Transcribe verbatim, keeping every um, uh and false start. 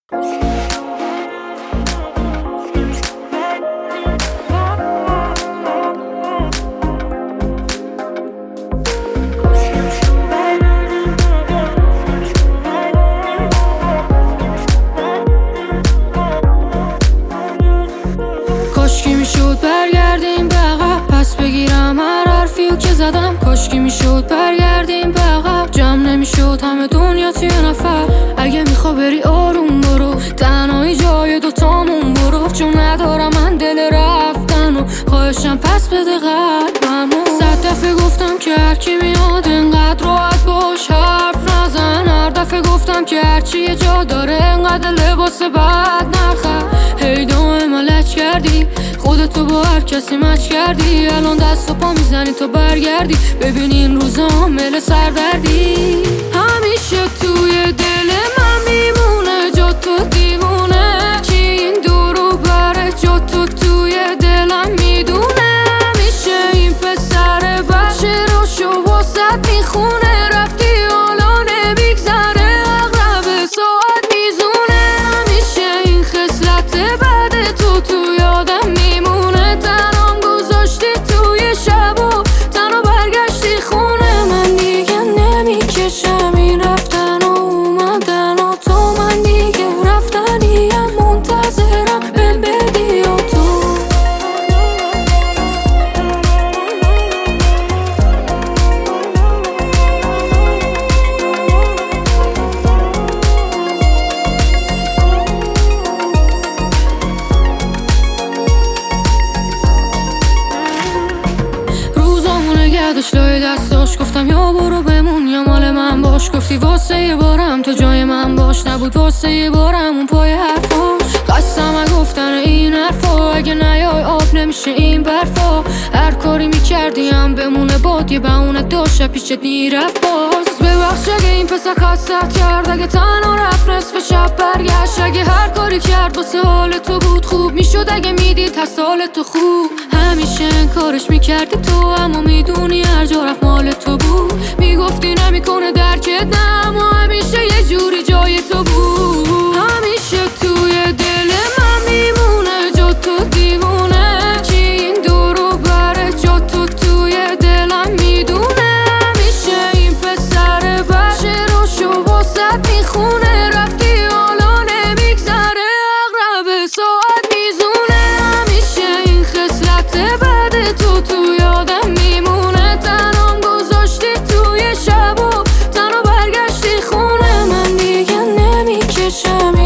کاشکی میشد برگردیم به عقب، پس بگیرم هر حرفیو که زدم. کاشکی میشد برگردیم به عقب، جمع نمیشد همه دنیا توی نفر. اگه میخوا بری آروم برو، تنهایی جای دوتامون برو، چون ندارم من دل رفتن و خواهشم پس بده قلبمو. صد دفعه گفتم که هرکی میاد انقدر راحت باش حرف نزن. هر دفعه گفتم که هرچی یه جا داره انقدر لباس بد نخر. هی دائما لچ کردی خودتو با هر کسی مچ کردی، الان دست و پا میزنی تا برگردی. ببین این روزا حامل سردردی، همیشه توی دل من میمونه جا تو دیوونه. کی این دورو بره جا تو توی دلم میدونه. همیشه این پسر بچه رو شو واسد میخونه، رفتی حالا نمیگذره اغرب ساعت میزونه. همیشه این خصلت بعد تو تو یادم میمونه، تنام گذاشتی توی شب و تنها برگشتی خونه. من دیگه نمیکشم این رفتن و اومدن و تو، من دیگه رفتنیم منتظرم بهم بدی و تو. گردش لای دستاش گفتم یا برو بمون یا مال من باش. گفتی واسه یه بارم تو جای من باش، نبود واسه یه بارم اون پای حرفاش. قسم گفتن این حرفا، اگه نیای آب نمیشه این برفا. هر کاری میکردی هم بمونه باد، یه بهونه داشت پیشت میرفت باز. ببخش اگه این پسر خستت کرد، اگه تنها رفت نصف شب برگشت. اگه هر کاری کرد واسه حال تو بود خوب میشد، اگه میدید هست حال تو خوب. همیشه کارش میکردی تو، اما میدونی هر جا رفت مال تو بود. میگفتی نمیکنه درکت نه، اما همیشه یه جوری جای تو بود. همیشه توی دل من میمونه جا تو دیوونه. کی این دورو بره جا تو توی دلم میدونه. همیشه این پسر بچه رو شو واسد میخونه، رفتی حالا نمیگذره اغرب ساعت میزونه. همیشه این خصلت بعد تو تو یادم میمونه، تنام گذاشتی توی شب و تنها برگشتی خونه. من دیگه نمیکشم